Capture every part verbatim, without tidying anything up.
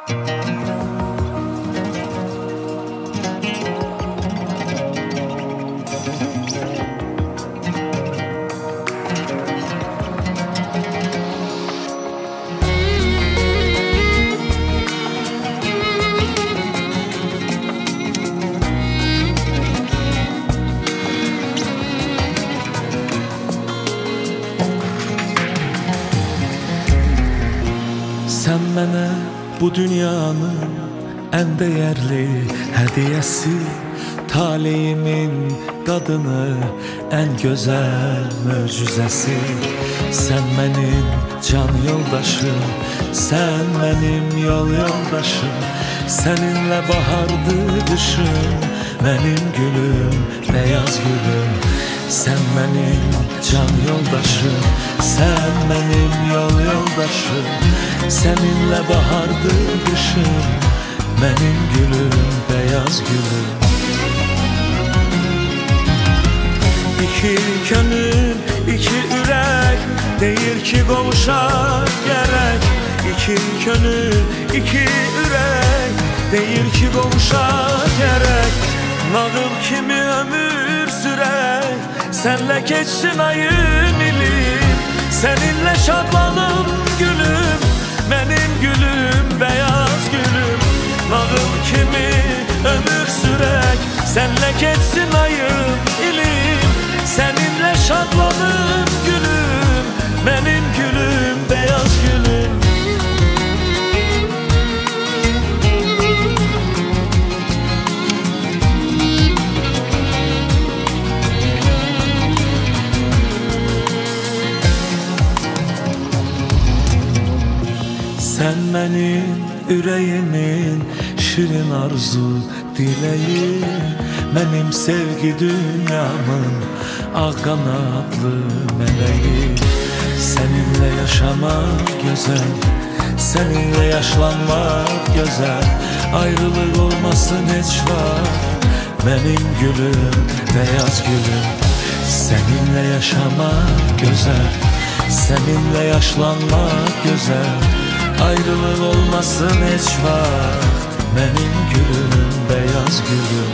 Sen mənə bu dünyanın ən dəyərli hədiyəsi, taleyimin qadını, ən gözəl möcüzəsi. Sən mənim can yoldaşım, sən mənim yol yoldaşım. Səninlə bahardı qışım, mənim gülüm, beyaz gülüm. Sən mənim can yoldaşım, sən mənim yol yoldaşım. Səninlə bahardı qışım, mənim gülüm, beyaz gülüm. İki könül, iki ürək, deyir ki qovuşar gərək. İki könül, iki ürək, deyir ki qovuşar gərək. Nağıl kimi ömür sürək, sənlə keçsin ayın ilim. Səninlə şadlanım gülüm, mənim gülüm, beyaz gülüm. Nağıl kimi ömür sürək, sənlə keçsin ayın ilim. Səninlə şadlanım gülüm, mənim gülüm, beyaz gülüm. Sən mənim ürəyimin şirin arzu diləyi, mənim sevgi dünyamın ağ qanadlı mələyi. Səninlə yaşamaq gözəl, səninlə yaşlanmaq gözəl. Ayrılıq olmasın heç vaxt, mənim gülüm, beyaz gülüm. Səninlə yaşamaq gözəl, səninlə yaşlanmaq gözəl. Ayrılıq olmasın heç vaxt, mənim gülüm, beyaz gülüm.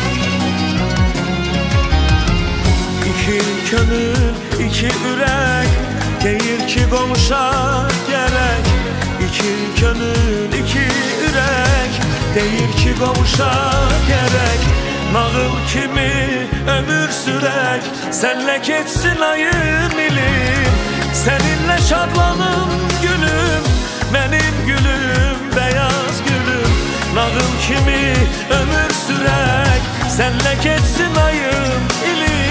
İki könül, iki ürək, deyir ki qovuşar gərək. İki könül, iki ürək, deyir ki qovuşar gərək. Nağıl kimi ömür sürək, sənlə keçsin ayın ilim. Səninlə şadlanım gülüm, mənim gülüm, beyaz gülüm. Nağıl kimi ömür sürək, sənlə keçsin ayın ilim.